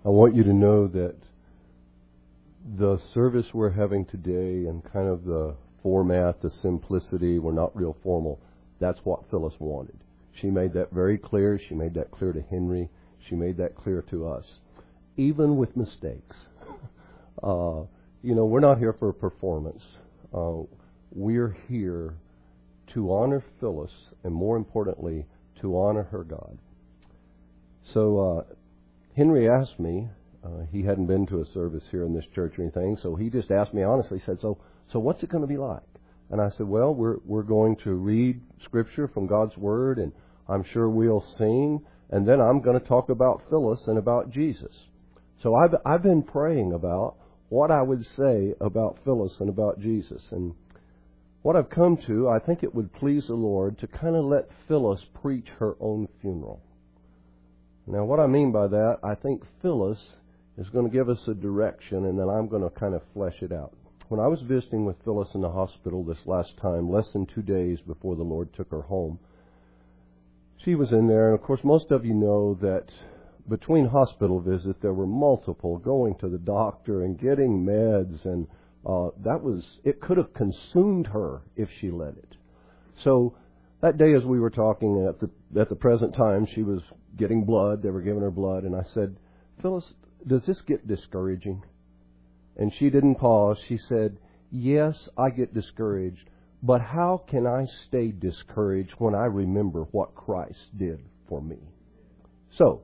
I want you to know that the service we're having today and kind of the format, the simplicity, we're not real formal, that's what Phyllis wanted. She made that very clear. She made that clear to Henry. She made that clear to us. Even with mistakes. We're not here for a performance. We're here to honor Phyllis and, more importantly, to honor her God. So Henry asked me, he hadn't been to a service here in this church or anything, so he just asked me honestly, said, so what's it going to be like? And I said, well, we're going to read Scripture from God's Word, and I'm sure we'll sing, and then I'm going to talk about Phyllis and about Jesus. So I've been praying about what I would say about Phyllis and about Jesus. And what I've come to, I think it would please the Lord to kind of let Phyllis preach her own funeral. Now, what I mean by that, I think Phyllis is going to give us a direction, and then I'm going to kind of flesh it out. When I was visiting with Phyllis in the hospital this last time, less than 2 days before the Lord took her home, she was in there, and of course most of you know that between hospital visits there were multiple, going to the doctor and getting meds, and it could have consumed her if she let it. So that day as we were talking at the present time, she was getting blood, they were giving her blood, and I said, Phyllis, does this get discouraging? And she didn't pause. She said, yes, I get discouraged, but how can I stay discouraged when I remember what Christ did for me? So,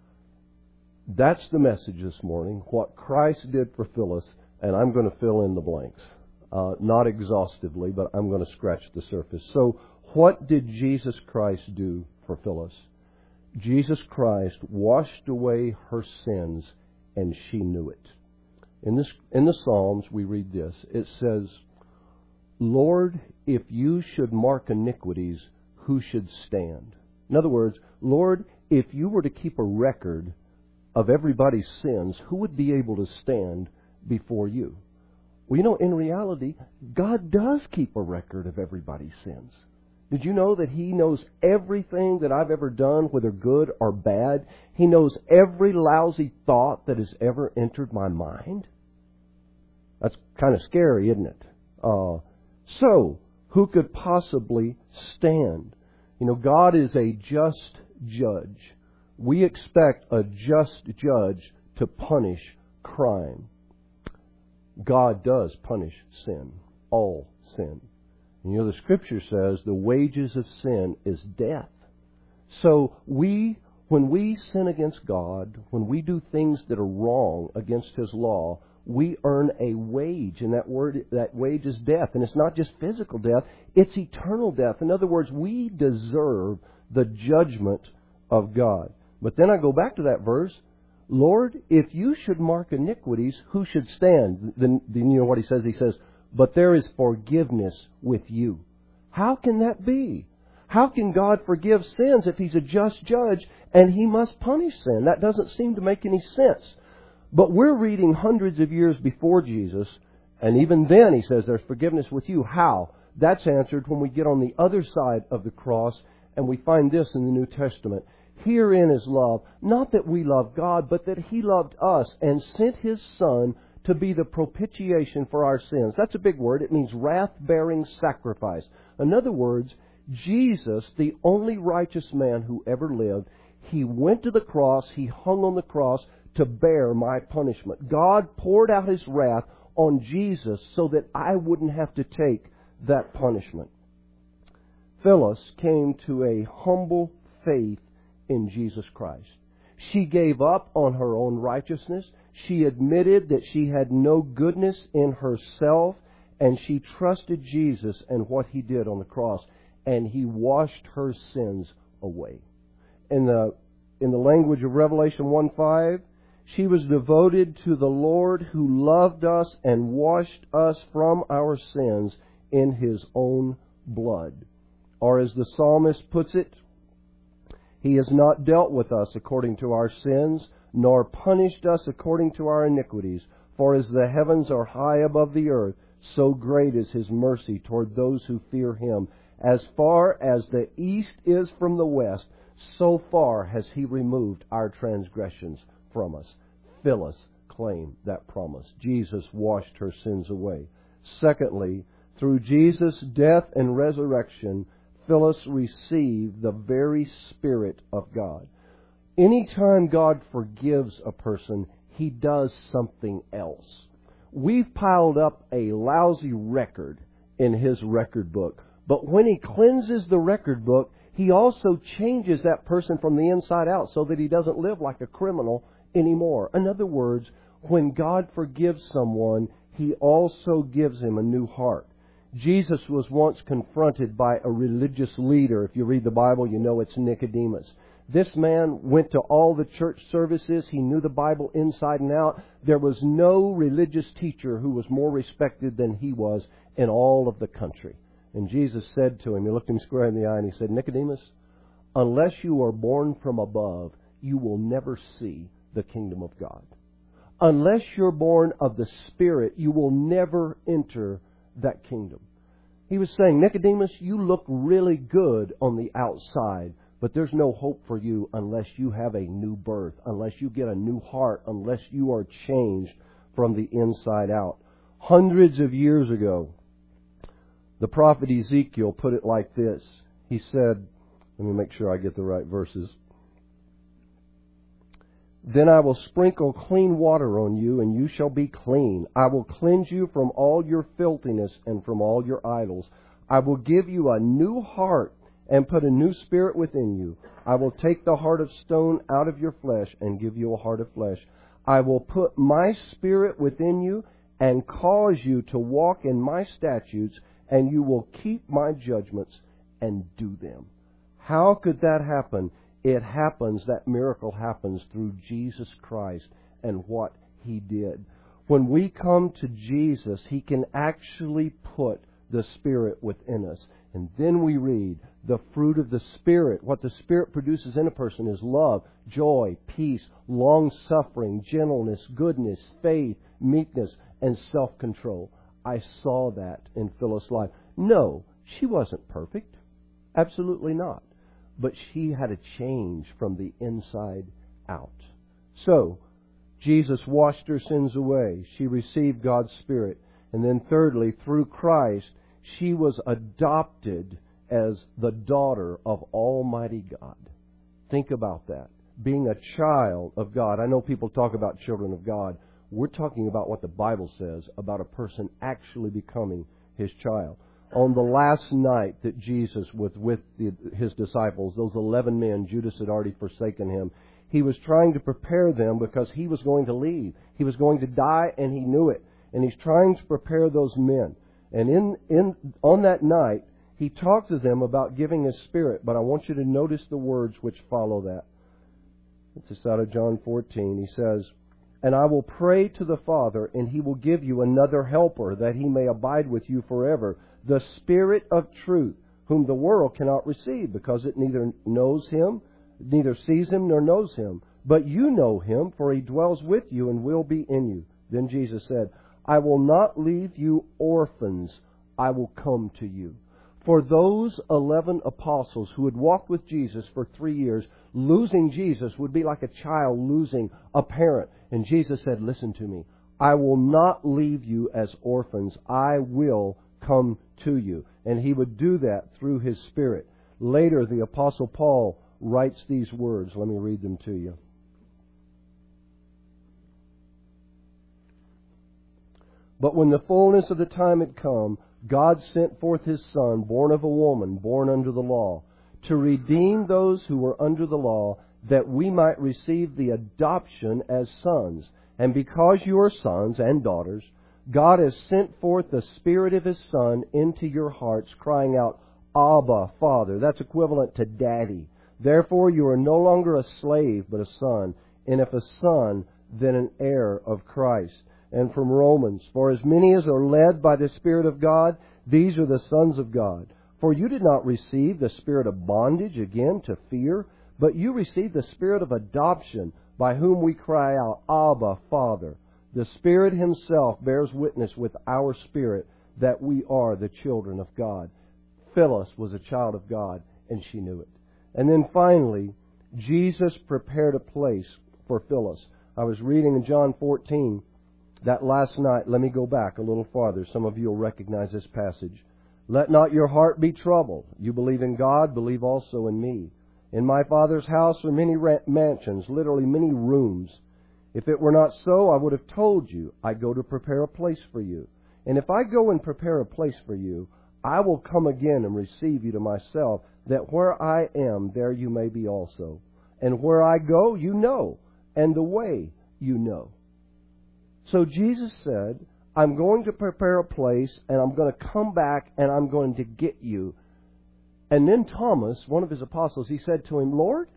that's the message this morning, what Christ did for Phyllis, and I'm going to fill in the blanks. Not exhaustively, but I'm going to scratch the surface. So, what did Jesus Christ do for Phyllis? Jesus Christ washed away her sins, and she knew it. In the Psalms, we read this. It says, Lord, if you should mark iniquities, who should stand? In other words, Lord, if you were to keep a record of everybody's sins, who would be able to stand before you? Well, in reality, God does keep a record of everybody's sins. Did you know that He knows everything that I've ever done, whether good or bad? He knows every lousy thought that has ever entered my mind? That's kind of scary, isn't it? So, who could possibly stand? God is a just judge. We expect a just judge to punish crime. God does punish sin, all sin. And the Scripture says the wages of sin is death. So when we sin against God, when we do things that are wrong against His law, we earn a wage, and that wage is death. And it's not just physical death, it's eternal death. In other words, we deserve the judgment of God. But then I go back to that verse, Lord, if you should mark iniquities, who should stand? Then you know what He says? He says, but there is forgiveness with you. How can that be? How can God forgive sins if He's a just judge and He must punish sin? That doesn't seem to make any sense. But we're reading hundreds of years before Jesus, and even then He says there's forgiveness with you. How? That's answered when we get on the other side of the cross, and we find this in the New Testament. Herein is love, not that we love God, but that He loved us and sent His Son to be the propitiation for our sins. That's a big word. It means wrath-bearing sacrifice. In other words, Jesus, the only righteous man who ever lived, He went to the cross, He hung on the cross to bear my punishment. God poured out His wrath on Jesus so that I wouldn't have to take that punishment. Phyllis came to a humble faith in Jesus Christ. She gave up on her own righteousness. She admitted that she had no goodness in herself, and she trusted Jesus and what He did on the cross, and He washed her sins away. In the language of Revelation 1:5, she was devoted to the Lord who loved us and washed us from our sins in His own blood. Or as the psalmist puts it, He has not dealt with us according to our sins, nor punished us according to our iniquities. For as the heavens are high above the earth, so great is His mercy toward those who fear Him. As far as the east is from the west, so far has He removed our transgressions from us. Phyllis claimed that promise. Jesus washed her sins away. Secondly, through Jesus' death and resurrection, Phyllis received the very Spirit of God. Anytime God forgives a person, He does something else. We've piled up a lousy record in His record book. But when He cleanses the record book, He also changes that person from the inside out so that he doesn't live like a criminal anymore. In other words, when God forgives someone, He also gives him a new heart. Jesus was once confronted by a religious leader. If you read the Bible, you know it's Nicodemus. This man went to all the church services. He knew the Bible inside and out. There was no religious teacher who was more respected than he was in all of the country. And Jesus said to him, He looked him square in the eye and He said, Nicodemus, unless you are born from above, you will never see the kingdom of God. Unless you're born of the Spirit, you will never enter that kingdom. He was saying, Nicodemus, you look really good on the outside, but there's no hope for you unless you have a new birth, unless you get a new heart, unless you are changed from the inside out. Hundreds of years ago, the prophet Ezekiel put it like this. He said, let me make sure I get the right verses. Then I will sprinkle clean water on you, and you shall be clean. I will cleanse you from all your filthiness and from all your idols. I will give you a new heart and put a new spirit within you. I will take the heart of stone out of your flesh and give you a heart of flesh. I will put my Spirit within you and cause you to walk in my statutes, and you will keep my judgments and do them. How could that happen? It happens, that miracle happens through Jesus Christ and what He did. When we come to Jesus, He can actually put the Spirit within us. And then we read the fruit of the Spirit. What the Spirit produces in a person is love, joy, peace, long-suffering, gentleness, goodness, faith, meekness, and self-control. I saw that in Phyllis' life. No, she wasn't perfect. Absolutely not. But she had a change from the inside out. So, Jesus washed her sins away. She received God's Spirit. And then thirdly, through Christ, she was adopted as the daughter of Almighty God. Think about that. Being a child of God. I know people talk about children of God. We're talking about what the Bible says about a person actually becoming His child. On the last night that Jesus was with His disciples, those 11 men, Judas had already forsaken Him. He was trying to prepare them because He was going to leave. He was going to die, and He knew it. And He's trying to prepare those men. And on that night, He talked to them about giving His Spirit. But I want you to notice the words which follow that. It's just out of John 14. He says, "And I will pray to the Father, and He will give you another helper, that He may abide with you forever, the Spirit of truth, whom the world cannot receive, because it neither knows Him, neither sees Him, nor knows Him. But you know Him, for He dwells with you and will be in you." Then Jesus said, "I will not leave you orphans. I will come to you." For those 11 apostles who had walked with Jesus for 3 years, losing Jesus would be like a child losing a parent. And Jesus said, "Listen to me. I will not leave you as orphans. I will come to you." And He would do that through His Spirit. Later, the Apostle Paul writes these words. Let me read them to you. "But when the fullness of the time had come, God sent forth His Son, born of a woman, born under the law, to redeem those who were under the law, that we might receive the adoption as sons. And because you are sons and daughters, God has sent forth the Spirit of His Son into your hearts, crying out, 'Abba, Father.'" That's equivalent to Daddy. "Therefore you are no longer a slave, but a son. And if a son, then an heir of Christ." And from Romans, "For as many as are led by the Spirit of God, these are the sons of God. For you did not receive the spirit of bondage again to fear, but you received the Spirit of adoption, by whom we cry out, 'Abba, Father.' The Spirit Himself bears witness with our spirit that we are the children of God." Phyllis was a child of God, and she knew it. And then finally, Jesus prepared a place for Phyllis. I was reading in John 14 that last night. Let me go back a little farther. Some of you will recognize this passage. Let not your heart be troubled. You believe in God, believe also in me. In my Father's house are many mansions, literally many rooms. If it were not so, I would have told you, I go to prepare a place for you. And if I go and prepare a place for you, I will come again and receive you to myself, that where I am, there you may be also. And where I go, you know, and the way you know. So Jesus said, I'm going to prepare a place, and I'm going to come back, and I'm going to get you. And then Thomas, one of his apostles, he said to him, Lord,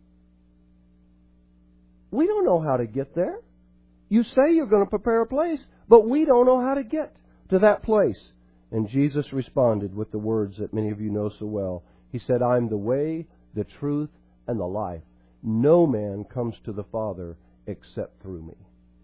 we don't know how to get there. You say you're going to prepare a place, but we don't know how to get to that place. And Jesus responded with the words that many of you know so well. He said, I'm the way, the truth, and the life. No man comes to the Father except through me.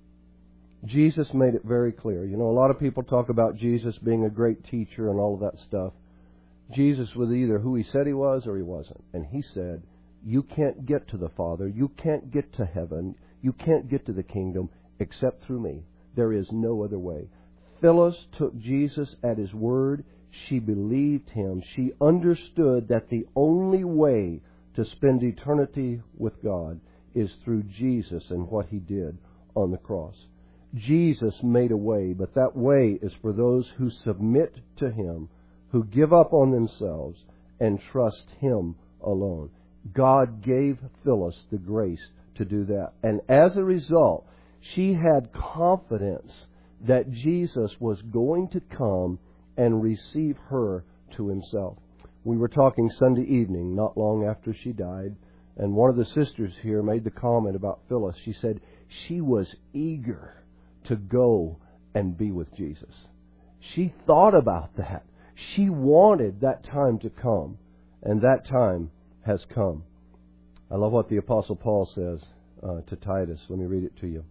Jesus made it very clear. You know, a lot of people talk about Jesus being a great teacher and all of that stuff. Jesus was either who he said he was or he wasn't. And he said, you can't get to the Father, you can't get to heaven, you can't get to the kingdom except through me. There is no other way. Phyllis took Jesus at his word. She believed him. She understood that the only way to spend eternity with God is through Jesus and what he did on the cross. Jesus made a way, but that way is for those who submit to him, who give up on themselves and trust him alone. God gave Phyllis the grace to do that. And as a result, she had confidence that Jesus was going to come and receive her to himself. We were talking Sunday evening, not long after she died, and one of the sisters here made the comment about Phyllis. She said she was eager to go and be with Jesus. She thought about that. She wanted that time to come, and that time has come. I love what the Apostle Paul says to Titus. Let me read it to you.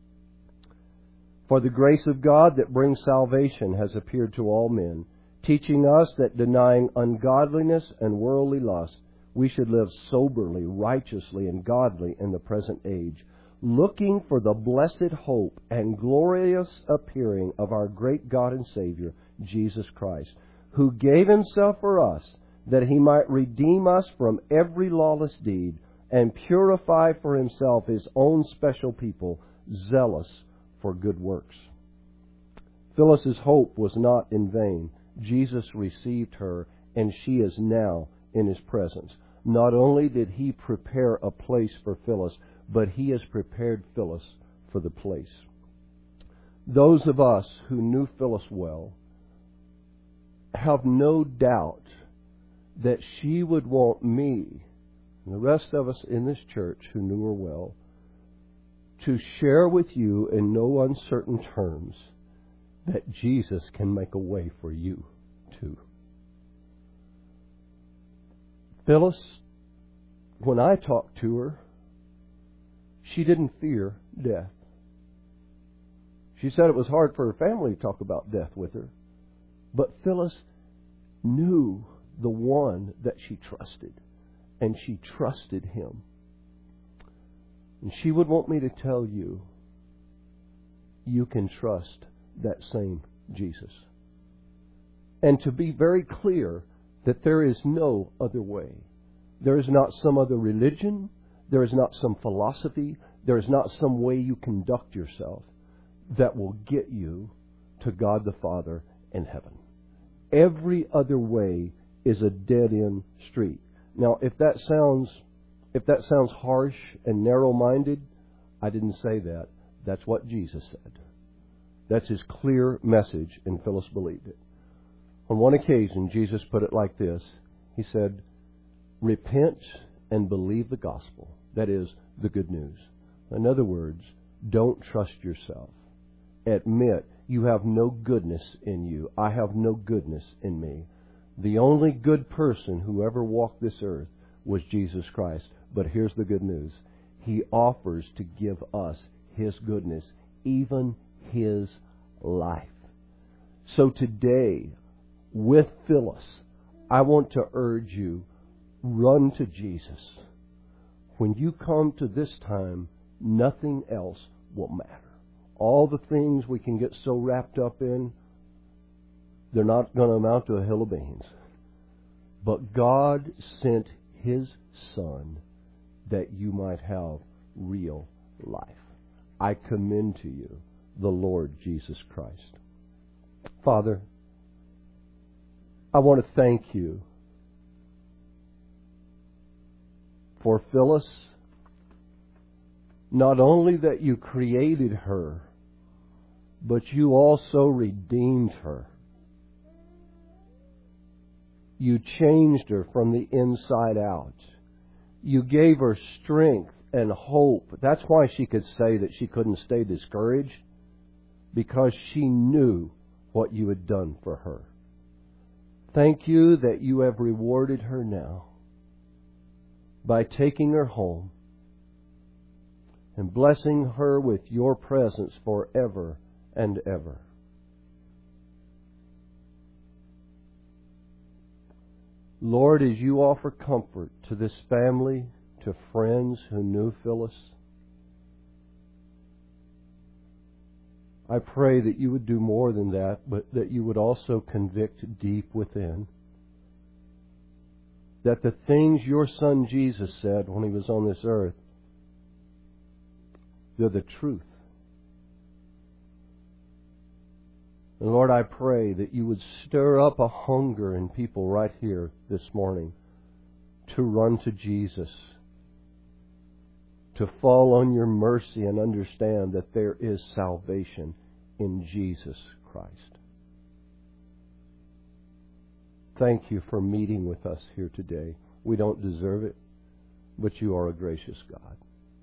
For the grace of God that brings salvation has appeared to all men, teaching us that denying ungodliness and worldly lust, we should live soberly, righteously, and godly in the present age, looking for the blessed hope and glorious appearing of our great God and Savior, Jesus Christ, who gave himself for us, that he might redeem us from every lawless deed and purify for himself his own special people, zealous for good works. Phyllis's hope was not in vain. Jesus received her, and she is now in his presence. Not only did he prepare a place for Phyllis, but he has prepared Phyllis for the place. Those of us who knew Phyllis well have no doubt that she would want me, and the rest of us in this church who knew her well, to share with you in no uncertain terms that Jesus can make a way for you too. Phyllis, when I talked to her, she didn't fear death. She said it was hard for her family to talk about death with her. But Phyllis knew the one that she trusted, and she trusted him. And she would want me to tell you, you can trust that same Jesus. And to be very clear that there is no other way. There is not some other religion. There is not some philosophy. There is not some way you conduct yourself that will get you to God the Father in heaven. Every other way is a dead-end street. Now, if that sounds harsh and narrow-minded, I didn't say that. That's what Jesus said. That's his clear message, and Phyllis believed it. On one occasion, Jesus put it like this. He said, repent and believe the gospel. That is, the good news. In other words, don't trust yourself. Admit you have no goodness in you. I have no goodness in me. The only good person who ever walked this earth was Jesus Christ. But here's the good news. He offers to give us his goodness, even his life. So today, with Phyllis, I want to urge you, run to Jesus. When you come to this time, nothing else will matter. All the things we can get so wrapped up in, they're not going to amount to a hill of beans. But God sent His Son that you might have real life. I commend to you the Lord Jesus Christ. Father, I want to thank you for Phyllis. Not only that you created her, but you also redeemed her. You changed her from the inside out. You gave her strength and hope. That's why she could say that she couldn't stay discouraged, because she knew what you had done for her. Thank you that you have rewarded her now by taking her home and blessing her with your presence forever and ever. Lord, as you offer comfort to this family, to friends who knew Phyllis, I pray that you would do more than that, but that you would also convict deep within that the things your Son Jesus said when He was on this earth, they're the truth. And Lord, I pray that you would stir up a hunger in people right here this morning to run to Jesus, to fall on your mercy and understand that there is salvation in Jesus Christ. Thank you for meeting with us here today. We don't deserve it, but you are a gracious God.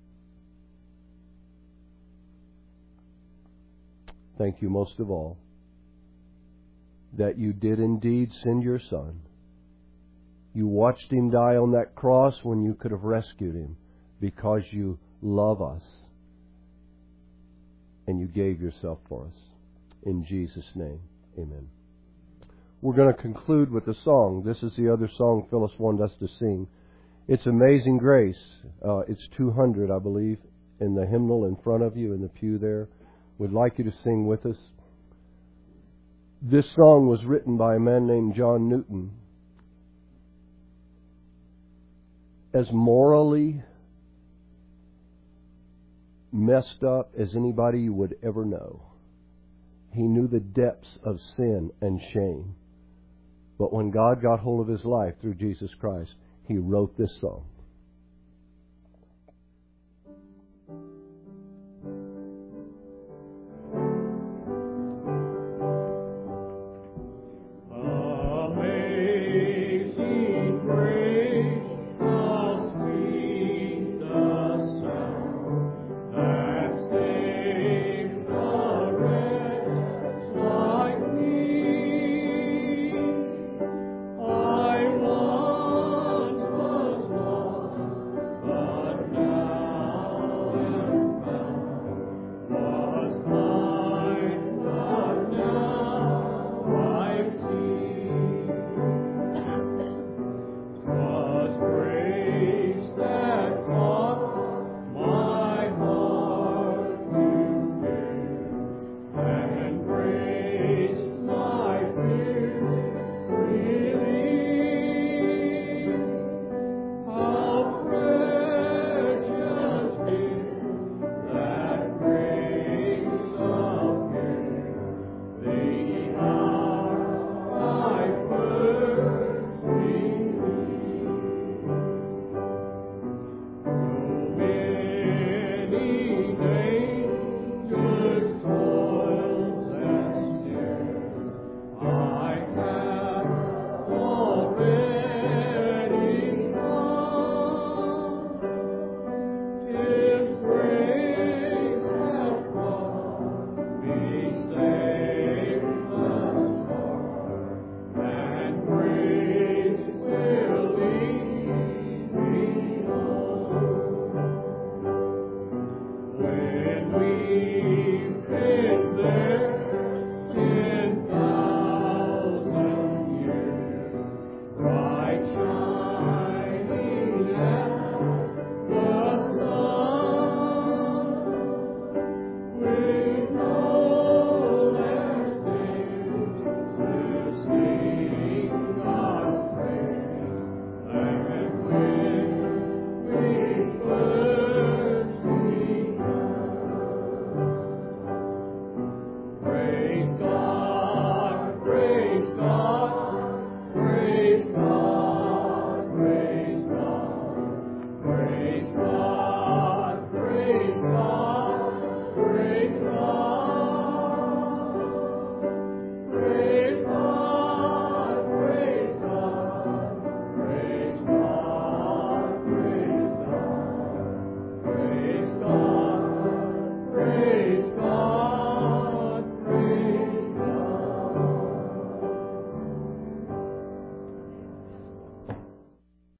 Thank you most of all that you did indeed send your Son. You watched Him die on that cross when you could have rescued Him, because you love us and you gave yourself for us. In Jesus' name, amen. We're going to conclude with a song. This is the other song Phyllis wanted us to sing. It's Amazing Grace. It's 200, I believe, in the hymnal in front of you in the pew there. We'd like you to sing with us. This song was written by a man named John Newton. As morally messed up as anybody you would ever know, he knew the depths of sin and shame. But when God got hold of his life through Jesus Christ, he wrote this song.